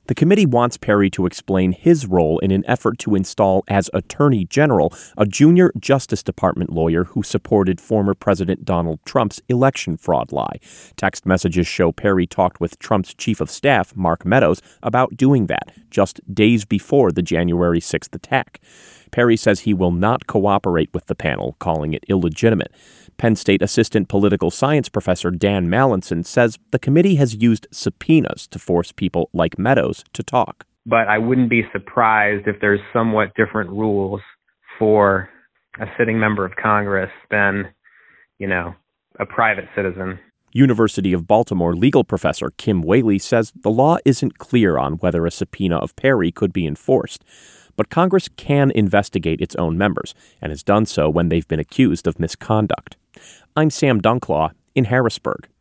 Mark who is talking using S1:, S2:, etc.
S1: The committee wants Perry to explain his role in an effort to install as Attorney General a junior Justice Department lawyer who supported former President Donald Trump's election fraud lie. Text messages show Perry talked with Trump's chief of staff, Mark Meadows, about doing that just days before the January 6th attack. Perry says he will not cooperate with the panel, calling it illegitimate. Penn State Assistant Political Science Professor Dan Mallinson says the committee has used subpoenas to force people like Meadows to talk.
S2: But I wouldn't be surprised if there's somewhat different rules for a sitting member of Congress than, a private citizen.
S1: University of Baltimore legal professor Kim Whaley says the law isn't clear on whether a subpoena of Perry could be enforced. But Congress can investigate its own members, and has done so when they've been accused of misconduct. I'm Sam Dunklaw in Harrisburg.